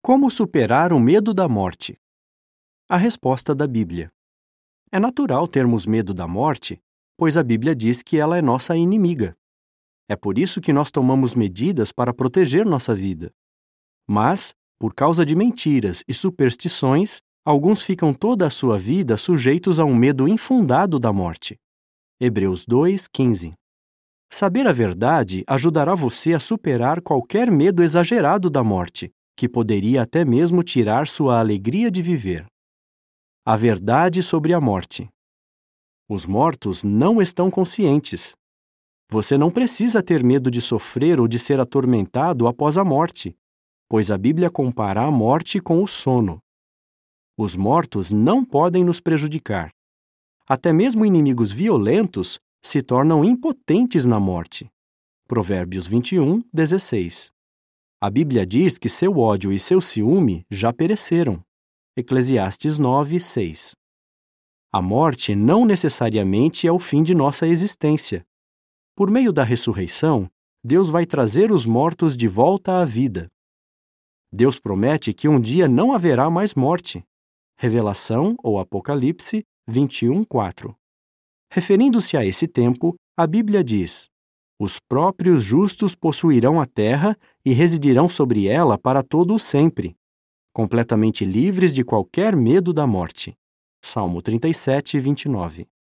Como superar o medo da morte? A resposta da Bíblia. É natural termos medo da morte, pois a Bíblia diz que ela é nossa inimiga. É por isso que nós tomamos medidas para proteger nossa vida. Mas, por causa de mentiras e superstições, alguns ficam toda a sua vida sujeitos a um medo infundado da morte. Hebreus 2:15. Saber a verdade ajudará você a superar qualquer medo exagerado da morte, que poderia até mesmo tirar sua alegria de viver. A verdade sobre a morte. Os mortos não estão conscientes. Você não precisa ter medo de sofrer ou de ser atormentado após a morte, pois a Bíblia compara a morte com o sono. Os mortos não podem nos prejudicar. Até mesmo inimigos violentos se tornam impotentes na morte. Provérbios 21:16. A Bíblia diz que seu ódio e seu ciúme já pereceram. Eclesiastes 9:6. A morte não necessariamente é o fim de nossa existência. Por meio da ressurreição, Deus vai trazer os mortos de volta à vida. Deus promete que um dia não haverá mais morte. Revelação ou Apocalipse 21:4. Referindo-se a esse tempo, a Bíblia diz: os próprios justos possuirão a terra e residirão sobre ela para todo o sempre, completamente livres de qualquer medo da morte. Salmo 37:29.